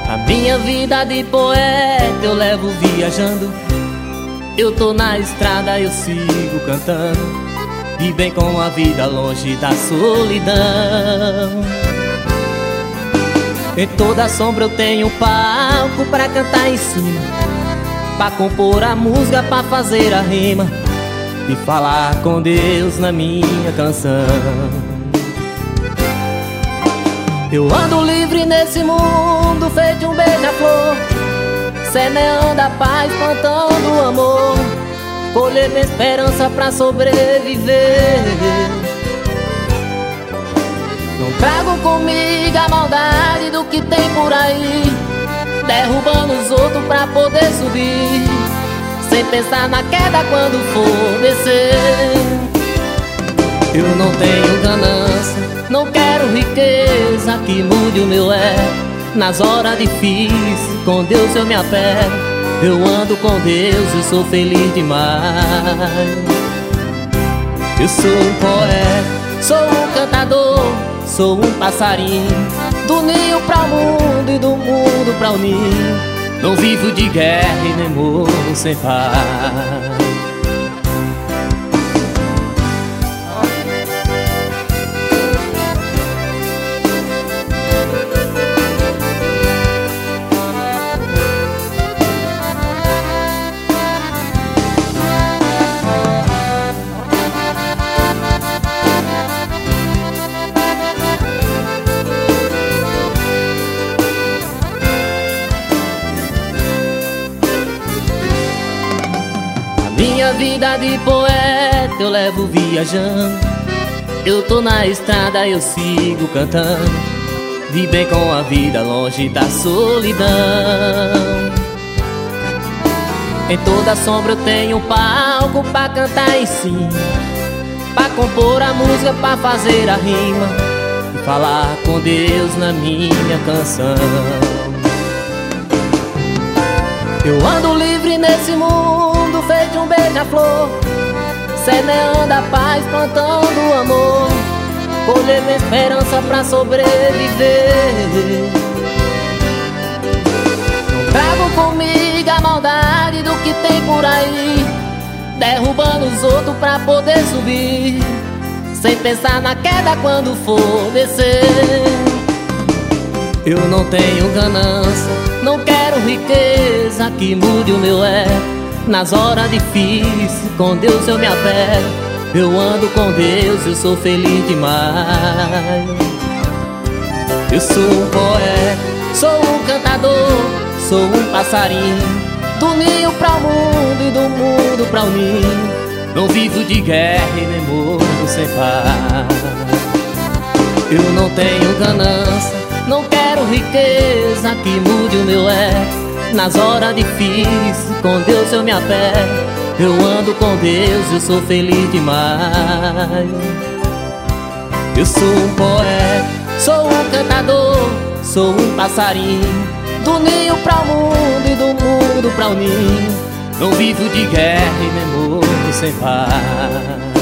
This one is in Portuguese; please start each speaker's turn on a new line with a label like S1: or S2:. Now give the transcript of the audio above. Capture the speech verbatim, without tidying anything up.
S1: A minha vida de poeta eu levo viajando. Eu tô na estrada, eu sigo cantando. E bem com a vida longe da solidão. Em toda sombra eu tenho palco pra cantar em cima, pra compor a música, pra fazer a rima e falar com Deus na minha canção. Eu ando livre nesse mundo, feito um beija-flor, semeando a paz, plantando o amor, colher minha esperança pra sobreviver. Não trago comigo a maldade do que tem por aí, derrubando os outros pra poder subir, sem pensar na queda quando for descer. Eu não tenho ganância, não quero riqueza que mude o meu é. Nas horas difíceis, com Deus eu me apego. Eu ando com Deus e sou feliz demais. Eu sou um poeta, sou um cantador, sou um passarinho, do ninho pra o mundo e do mundo pra o ninho. Não vivo de guerra e nem morro sem paz. Minha vida de poeta eu levo viajando. Eu tô na estrada, eu sigo cantando. De bem com a vida, longe da solidão. Em toda sombra eu tenho um palco pra cantar em cima, pra compor a música, pra fazer a rima e falar com Deus na minha canção. Eu ando livre nesse mundo, feito um beija-flor, semeando a paz, plantando o amor, colher minha esperança pra sobreviver. Não trago comigo a maldade do que tem por aí, derrubando os outros pra poder subir, sem pensar na queda quando for descer. Eu não tenho ganância, não quero riqueza que mude o meu é. Nas horas difíceis, com Deus eu me apego. Eu ando com Deus, eu sou feliz demais. Eu sou um poeta, sou um cantador, sou um passarinho, do ninho pra o mundo e do mundo pra o ninho. Não vivo de guerra e nem morro sem paz. Eu não tenho ganância, não quero riqueza que mude o meu é. Nas horas difíceis, com Deus eu me apego. Eu ando com Deus, eu sou feliz demais. Eu sou um poeta, sou um cantador, sou um passarinho, do ninho pra o mundo e do mundo pra o ninho. Não vivo de guerra e nem morro sem paz.